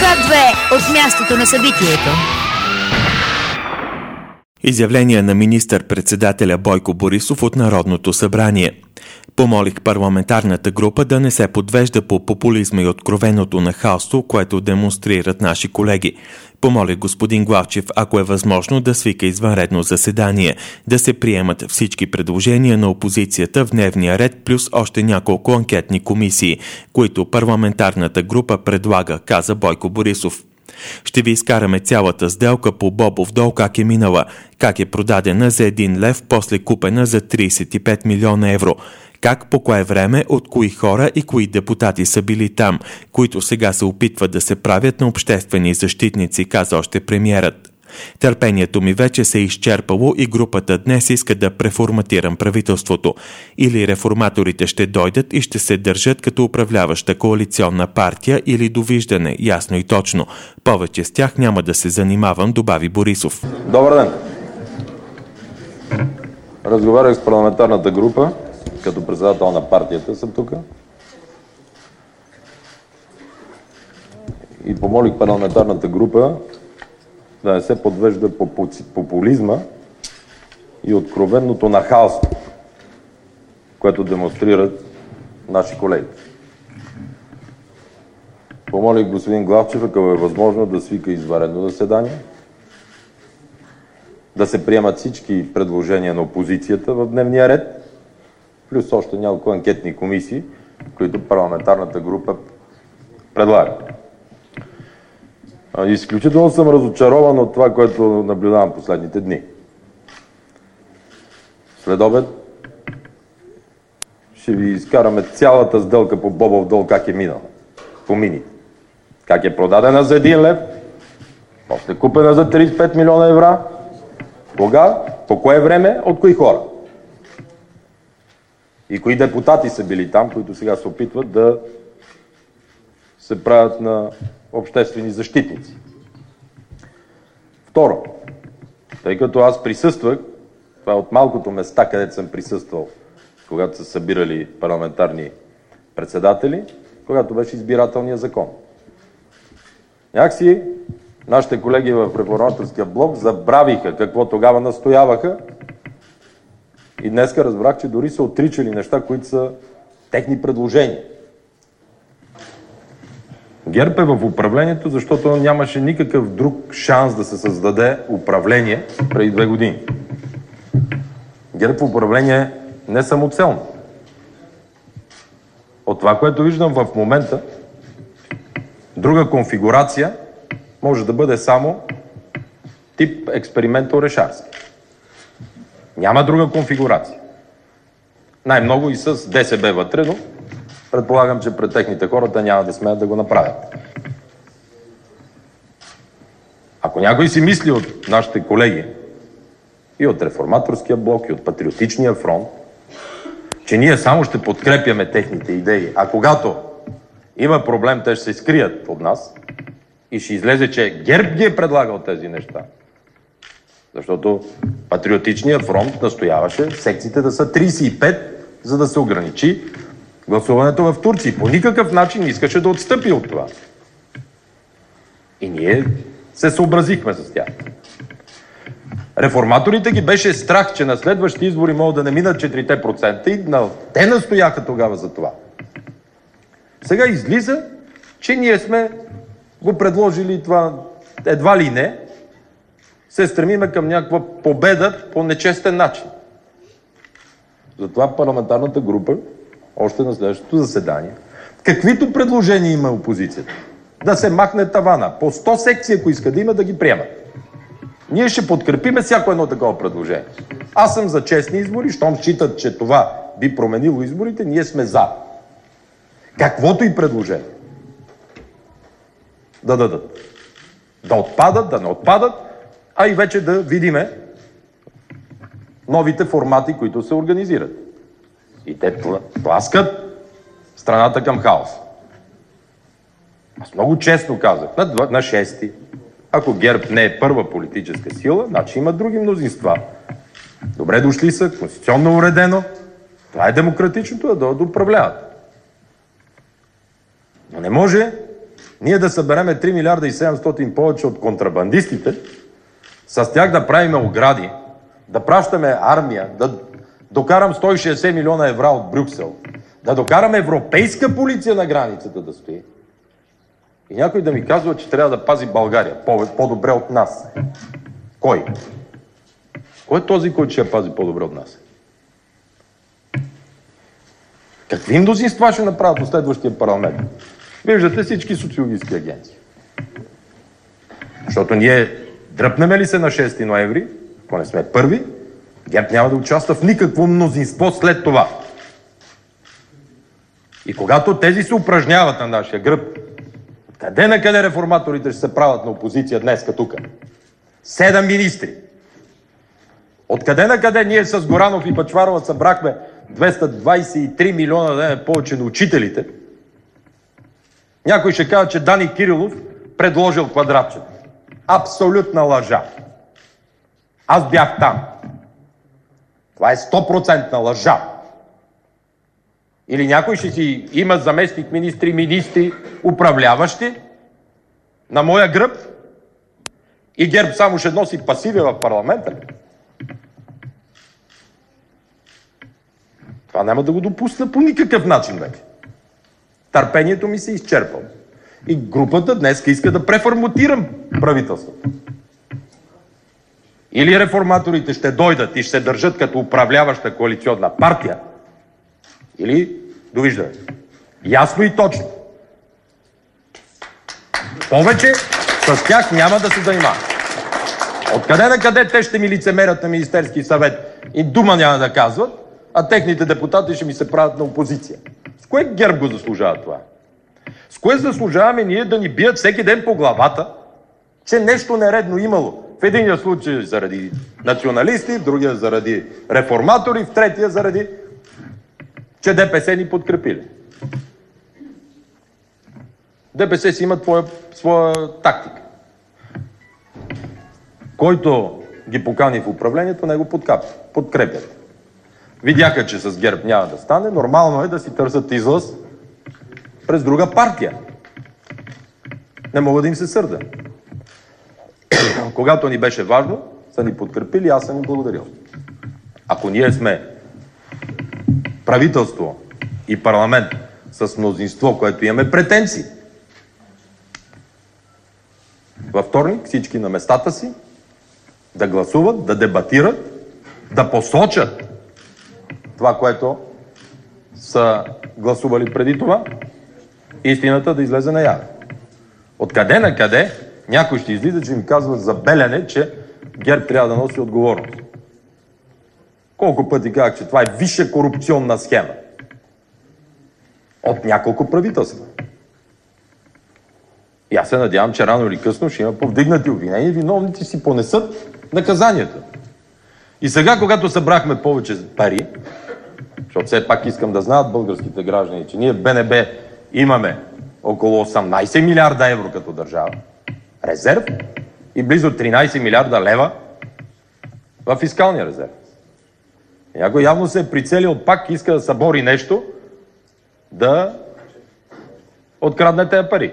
Свят 2 от мястото на събитието. Изявление на министър-председателя Бойко Борисов от Народното събрание. Помолих парламентарната група да не се подвежда по популизма и откровеното нахалство, което демонстрират наши колеги. Помолих господин Главчев, ако е възможно, да свика извънредно заседание, да се приемат всички предложения на опозицията в дневния ред, плюс още няколко анкетни комисии, които парламентарната група предлага, каза Бойко Борисов. Ще ви изкараме цялата сделка по Бобов дол как е минала, как е продадена за 1 лев, после купена за 35 милиона евро. Как, по кое време, от кои хора и кои депутати са били там, които сега се опитват да се правят на обществени защитници, каза още премиерът. Търпението ми вече се е изчерпало и групата днес иска да преформатирам правителството. Или реформаторите ще дойдат и ще се държат като управляваща коалиционна партия, или довиждане, ясно и точно. Повече с тях няма да се занимавам, добави Борисов. Добър ден! Разговарях с парламентарната група, като председател на партията съм тук. И помолих парламентарната група да не се подвежда по популизма и откровенното нахалство, което демонстрират наши колеги. Помолих господин Главчев, ако е възможно, да свика извънредно заседание, да се приемат всички предложения на опозицията в дневния ред, плюс още няколко анкетни комисии, които парламентарната група предлага. Изключително съм разочарован от това, което наблюдавам последните дни. След обед ще ви изкараме цялата сделка по Бобов дол как е минала. По мините. Как е продадена за 1 лев, после купена за 35 милиона евро. Кога, по кое време, от кои хора. И кои депутати са били там, които сега се опитват да се правят на обществени защитници. Второ, тъй като аз присъствах, това е от малкото места, където съм присъствал, когато са събирали парламентарни председатели, когато беше избирателния закон. Някакси нашите колеги в Реформаторския блок забравиха какво тогава настояваха и днеска разбрах, че дори са отричали неща, които са техни предложения. ГЕРБ е в управлението, защото нямаше никакъв друг шанс да се създаде управление преди 2 години. ГЕРБ в управление е не самоцелно. От това, което виждам в момента, друга конфигурация може да бъде само тип експеримент Орешарски. Няма друга конфигурация. Най-много и с ДСБ вътре, но предполагам, че пред техните хората няма да смеят да го направят. Ако някой си мисли от нашите колеги и от Реформаторския блок, и от Патриотичния фронт, че ние само ще подкрепяме техните идеи, а когато има проблем, те ще се скрият от нас и ще излезе, че ГЕРБ ги е предлагал тези неща. Защото Патриотичният фронт настояваше секциите да са 35, за да се ограничи гласуването в Турция. По никакъв начин не искаше да отстъпи от това. И ние се съобразихме с тях. Реформаторите ги беше страх, че на следващите избори могат да не минат 4% и те настояха тогава за това. Сега излиза, че ние сме го предложили това едва ли не, се стремиме към някаква победа по нечестен начин. Затова парламентарната група още на следващото заседание, каквито предложения има опозицията, да се махне тавана, по 100 секции, ако иска да има, да ги приемат. Ние ще подкрепиме всяко едно такова предложение. Аз съм за честни избори, щом считат, че това би променило изборите, ние сме за. Каквото и предложение да дадат. Да отпадат, да не отпадат, а и вече да видиме новите формати, които се организират. И те тласкат страната към хаос. Аз много честно казах, на 6-ти, ако ГЕРБ не е първа политическа сила, значи има други мнозинства. Добре дошли са, конституционно уредено. Това е демократичното, да управляват. Но не може ние да събереме 3 милиарда и 700 повече от контрабандистите, с тях да правиме огради, да пращаме армия, да докарам 160 милиона евро от Брюксел, да докарам европейска полиция на границата да стои. И някой да ми казва, че трябва да пази България по-добре от нас. Кой? Кой е този, който ще я пази по-добре от нас? Какви мнозинства ще направят в следващия парламент? Виждате всички социологически агенции. Защото ние дръпнеме ли се на 6 ноември, ако не сме първи, ГЕРБ няма да участва в никакво мнозинство след това. И когато тези се упражняват на нашия гръб, къде на къде реформаторите ще се правят на опозиция днеска тук? 7 министри. Откъде на къде ние с Горанов и Бъчварова събрахме 223 милиона да повече на учителите? Някой ще каже, че Дани Кирилов предложил квадратчета. Абсолютна лъжа. Аз бях там. Това е 100% лъжа. Или някой ще си има заместник министри, министри, управляващи на моя гръб и ГЕРБ само ще носи пасиви в парламента. Това няма да го допусна по никакъв начин вече. Търпението ми се изчерпало. И групата днес иска да преформатирам правителството. Или реформаторите ще дойдат и ще се държат като управляваща коалиционна партия, или довиждане. Ясно и точно. Повече с тях няма да се занимава. Откъде на къде те ще ми лицемерят на Министерски съвет и дума няма да казват, а техните депутати ще ми се правят на опозиция. С кое ГЕРБ го заслужава това? С кое заслужаваме ние да ни бият всеки ден по главата, че нещо нередно имало? В единия случай заради националисти, в другия заради реформатори, в третия заради че ДПС ни подкрепили. ДПС си има своя тактика. Който ги покани в управлението, него подкрепят. Видяха, че с ГЕРБ няма да стане, нормално е да си търсят излъз през друга партия. Не мога да им се сърда. Когато ни беше важно, са ни подкрепили, аз съм им благодарил. Ако ние сме правителство и парламент с мнозинство, което имаме претенции, във вторник всички на местата си да гласуват, да дебатират, да посочат това, което са гласували преди това, истината да излезе наяве. Откъде на къде някой ще излиза, че им казва за Белене, че ГЕРБ трябва да носи отговорност. Колко пъти казах, че това е висша корупционна схема. От няколко правителства. И аз се надявам, че рано или късно ще има повдигнати обвинения и виновници си понесат наказанието. И сега, когато събрахме повече пари, защото все пак искам да знаят българските граждани, че ние БНБ имаме около 18 милиарда евро като държава, резерв и близо 13 милиарда лева в фискалния резерв. И някой явно се е прицелил, пак иска да събори нещо, да открадне тези пари.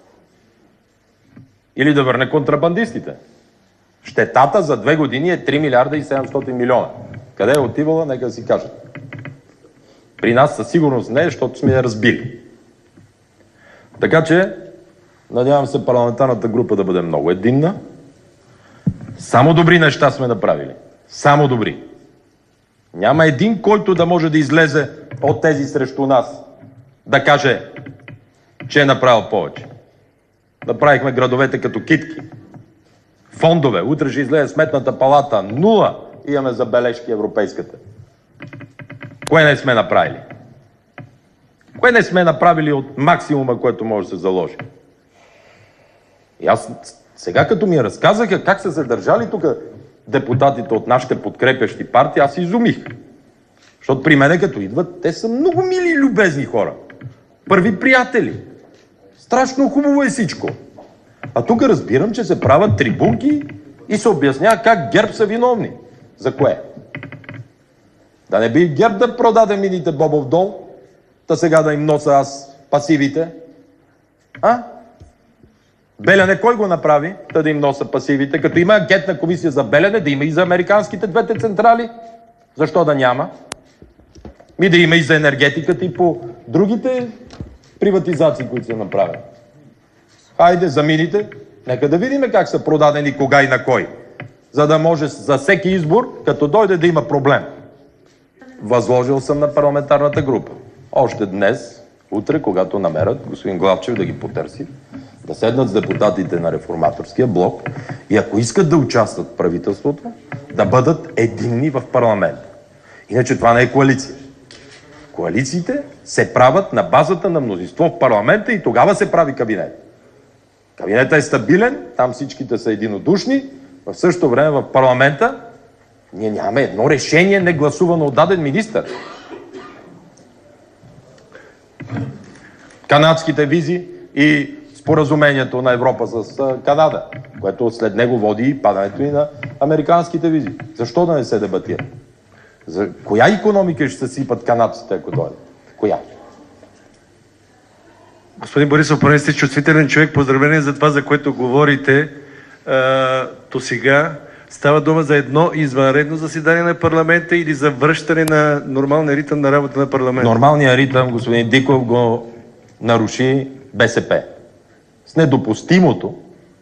Или да върне контрабандистите. Щетата за 2 години е 3 милиарда и 700 милиона. Къде е отивала, нека си кажат. При нас със сигурност не е, защото сме я разбили. Така че, надявам се парламентарната група да бъде много единна. Само добри неща сме направили. Само добри. Няма един, който да може да излезе от тези срещу нас, да каже, че е направил повече. Направихме градовете като китки. Фондове. Утре ще излезе Сметната палата. 0 имаме забележки европейската. Кое не сме направили? Кое не сме направили от максимума, който може да се заложи? И аз сега като ми разказаха как са се държали тук депутатите от нашите подкрепящи партии, аз се изумих. Защото при мене като идват, те са много мили и любезни хора. Първи приятели. Страшно хубаво е всичко. А тук разбирам, че се правят трибунки и се обяснява как ГЕРБ са виновни. За кое? Да не би ГЕРБ да продаде мините Бобов дол, та сега да им носа аз пасивите? А? Белене кой го направи, да им носа пасивите? Като има анкетна комисия за Белене, да има и за американските двете централи. Защо да няма? Да има и за енергетиката и по другите приватизации, които са направени. Хайде, за мините, нека да видим как са продадени, кога и на кой. За да може за всеки избор, като дойде, да има проблем. Възложил съм на парламентарната група. Още днес, утре, когато намерят господин Главчев да ги потърси, да седнат с депутатите на Реформаторския блок и ако искат да участват в правителството, да бъдат единни в парламента. Иначе това не е коалиция. Коалициите се правят на базата на мнозинство в парламента и тогава се прави кабинет. Кабинетът е стабилен, там всичките са единодушни, в същото време в парламента ние нямаме едно решение не гласувано от даден министър. Канадските визи и споразумението на Европа с Канада, което след него води и падането и на американските визи. Защо да не се дебатира? За коя икономика ще се сипат канадците, ако дойдат? Коя? Господин Борисов, поне сте чувствителен човек. Поздравление за това, за което говорите. То сега става дума за едно извънредно заседание на парламента или за връщане на нормалния ритъм на работа на парламента? Нормалният ритъм, господин Диков, го наруши БСП. С недопустимото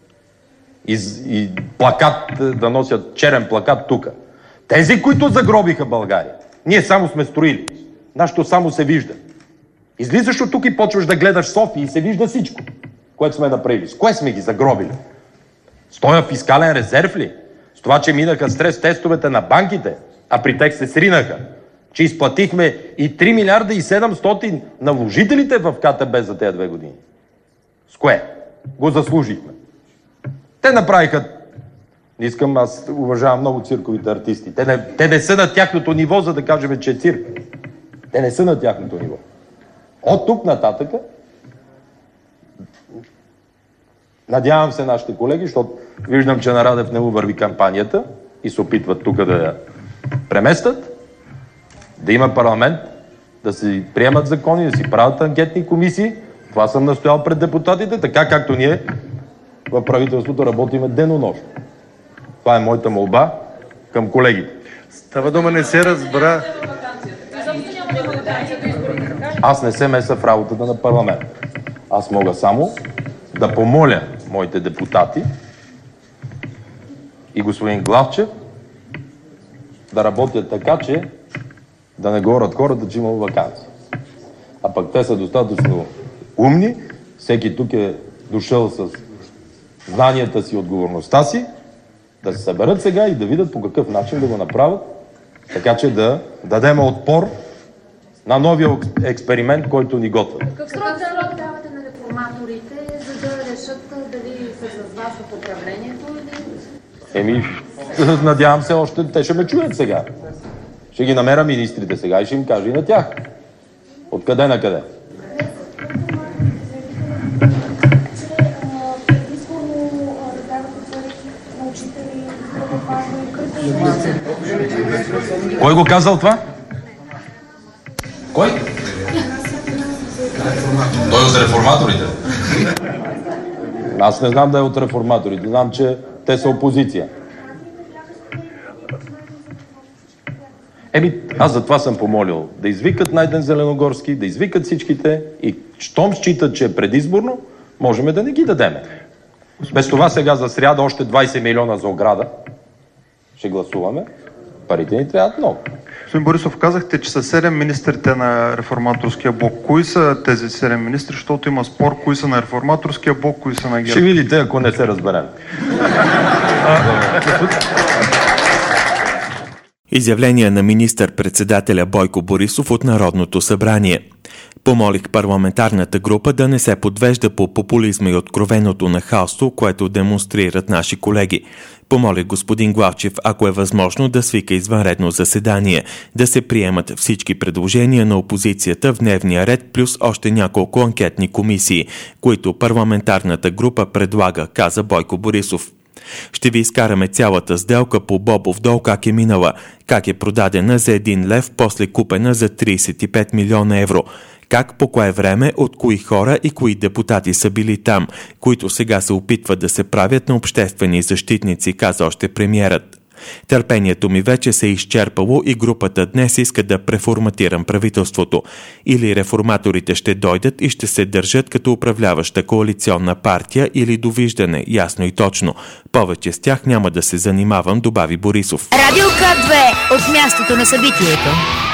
и плакат, да носят черен плакат тук. Тези, които загробиха България, ние само сме строили. Нашето само се вижда. Излизаш от тук и почваш да гледаш София и се вижда всичко, което сме направили. С кое сме ги загробили? С този фискален резерв ли? С това, че минаха стрес тестовете на банките, а при тях се сринаха? Че изплатихме и 3 милиарда и 700 на вложителите в КТБ за тези 2 години? С кое? Го заслужихме. Те направиха... Не искам, аз уважавам много цирковите артисти. Те не са на тяхното ниво, за да кажем, че е цирк. Те не са на тяхното ниво. От тук нататъка надявам се нашите колеги, защото виждам, че на Радев не му върви кампанията и се опитват тук да я преместят, да има парламент, да си приемат закони, да си правят анкетни комисии. Това съм настоял пред депутатите, така както ние в правителството работиме денонощно. Това е моята молба към колегите. Става дума, не се разбра. Аз не се меса в работата на парламента. Аз мога само да помоля моите депутати и господин Главчев да работят така, че да не говорят хората, че има ваканция. А пък те са достатъчно умни, всеки тук е дошъл с знанията си и отговорността си, да се съберат сега и да видят по какъв начин да го направят, така че да дадем отпор на новия експеримент, който ни готвят. Какъв срок давате на реформаторите, за да решат дали са с вас в управлението или... Надявам се още, те ще ме чуят сега. Ще ги намеря министрите сега и ще им кажа и на тях. Откъде на къде? Кой го казал това? Кой? Той е от реформаторите. Аз не знам да е от реформаторите. Знам, че те са опозиция. Аз за това съм помолил. Да извикат Найден Зеленогорски, да извикат всичките и щом считат, че е предизборно, можем да не ги дадеме. Без това сега за сряда още 20 милиона за ограда ще гласуваме. Парите ни трябват много. Господин Борисов, казахте, че са 7 министрите на Реформаторския блок. Кои са тези 7 министри, защото има спор, кои са на Реформаторския блок, кои са на ГЕРБ? Ще видите, ако не се разберем. Изявление на министър-председателя Бойко Борисов от Народното събрание. Помолих парламентарната група да не се подвежда по популизма и откровеното нахалство, което демонстрират наши колеги. Помолих господин Главчев, ако е възможно, да свика извънредно заседание, да се приемат всички предложения на опозицията в дневния ред, плюс още няколко анкетни комисии, които парламентарната група предлага, каза Бойко Борисов. Ще ви изкараме цялата сделка по Бобов дол как е минала, как е продадена за 1 лев, после купена за 35 милиона евро, как, по кое време, от кои хора и кои депутати са били там, които сега се опитват да се правят на обществени защитници, каза още премиерът. Търпението ми вече се е изчерпало и групата днес иска да преформатирам правителството. Или реформаторите ще дойдат и ще се държат като управляваща коалиционна партия, или довиждане, ясно и точно. Повече с тях няма да се занимавам, добави Борисов. Радио К2 от мястото на събитието.